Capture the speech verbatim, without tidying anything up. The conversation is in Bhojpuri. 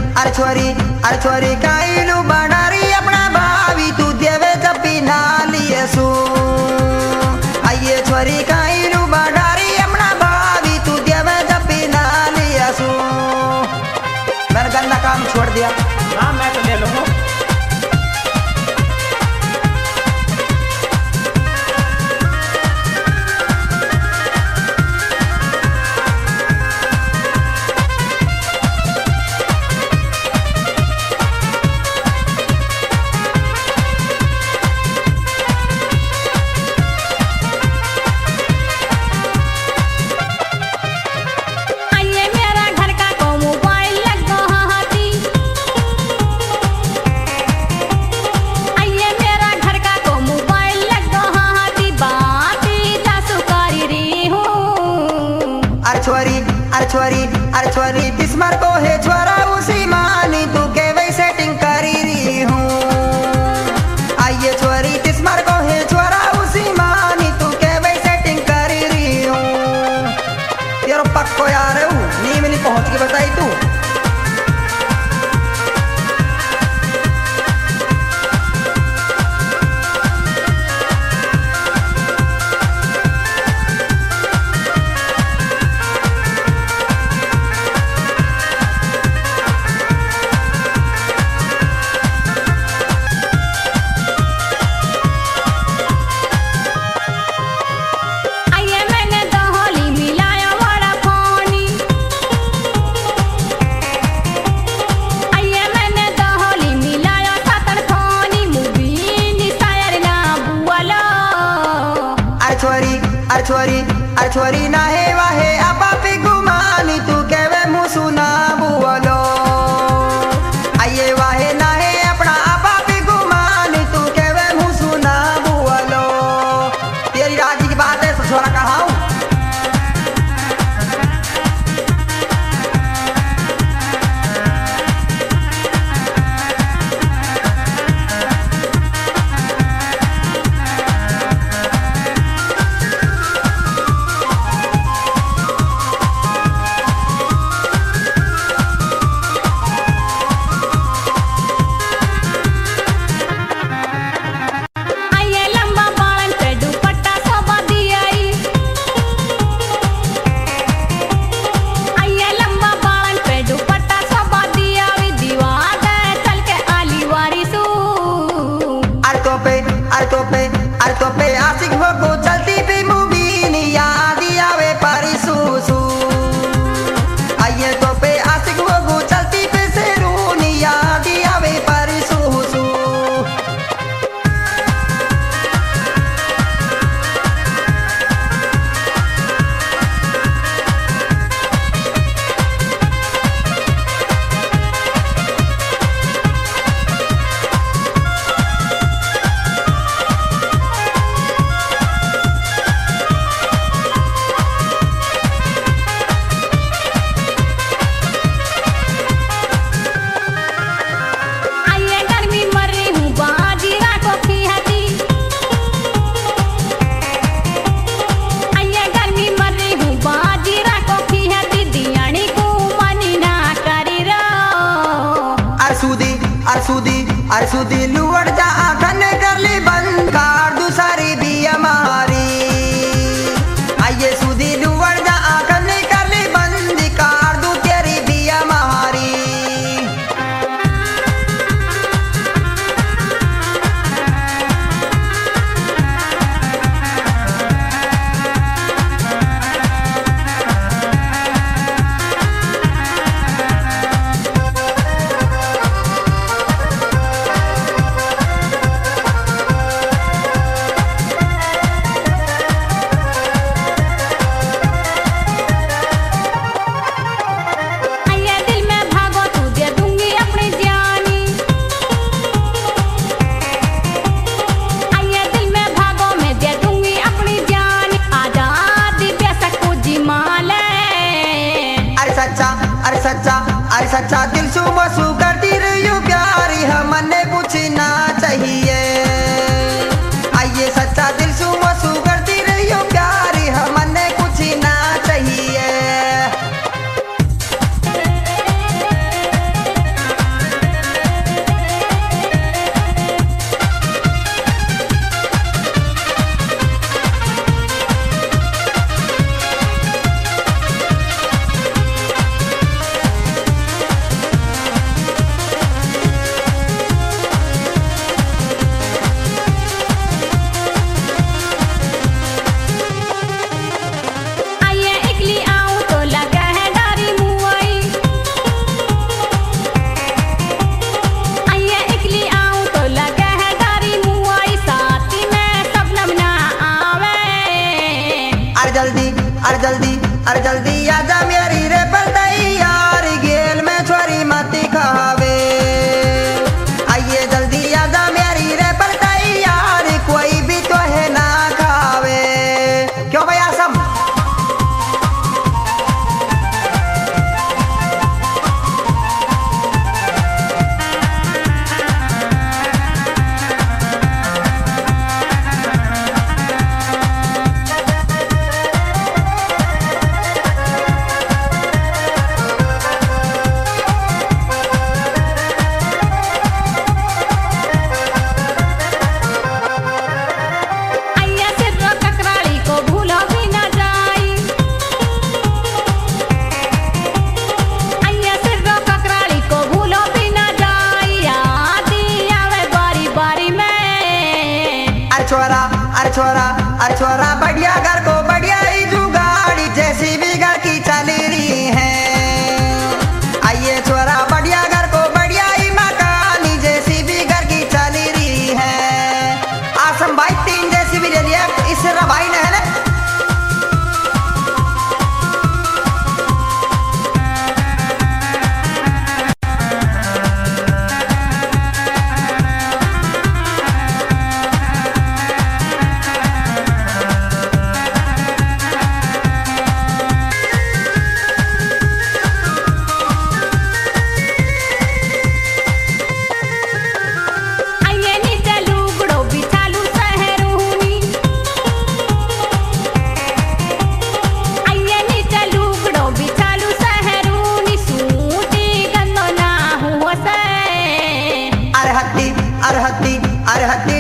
अरे छोरी अरे छोरी काइलू बनारी अपना भावी तू देवे जपी ना लिए सू आइए छोरी काइलू बनारी अपना भावी तू देवे जपी ना लिए सू। मैंने गंदा काम छोड़ दिया। हाँ मैं तो ले लूंगा। छोरी अरे छोरी बिस्मर को है छोरा उसी मानी तू के वही सेटिंग करी रही हूँ। आइए छोरी बिस्मर को है छोरा उसी मानी तू के वही सेटिंग करी रही हूँ। तेरे पक्को यार हूँ नीम नहीं पहुँच के बताई तू। अरे छोरी अरे छोरी ना है वाहे आपा पे गुमानी तू केवे मुसु ना बुवलो। आइए वाहे ना है अपना आपा पे गुमानी तू केवे मुसु ना बुवलो। तेरी राजी की बात है तो छोरा कहाँ हूँ। अरे तो पे आशिक हो को चलती भी मूवी नहीं याद आवे परिसू सू। आइए तो पे आशिक हो को चलती पे शेरू नहीं याद आवे परिसू सू। अरे सुधी लुवड़ जा आखन कर ली बंद कार दूसरी भी हमारी। आइए सुधी लुवड़ जा आखन कर ली बंद कार दू तेरी भी हमारी। अरे सच्चा दिल सु मसू करती रही प्यारी हमने कुछ ना चाहिए। आइए सच्चा दिल सु मसू करती रही प्यारी हमने कुछ ना चाहिए। अरे जल्दी आजा मेरी रे पर तैयार गेल में छोरी मती खावे आइए जल्दी आजा मेरी रे पर तैयार कोई भी तो है ना खावे क्यों भाई आसम छोरा अरे छोरा अरे छोरा बढ़िया घर को बढ़िया ही जुगाड़ी जैसी भी घर की चल रही है आइए छोरा बढ़िया घर को बढ़िया ही मकानी जैसी भी घर की चल रही है आसम भाई तीन जैसी भी ले लिया इस भाई ने है ना अरे हत्ती अरे हत्ती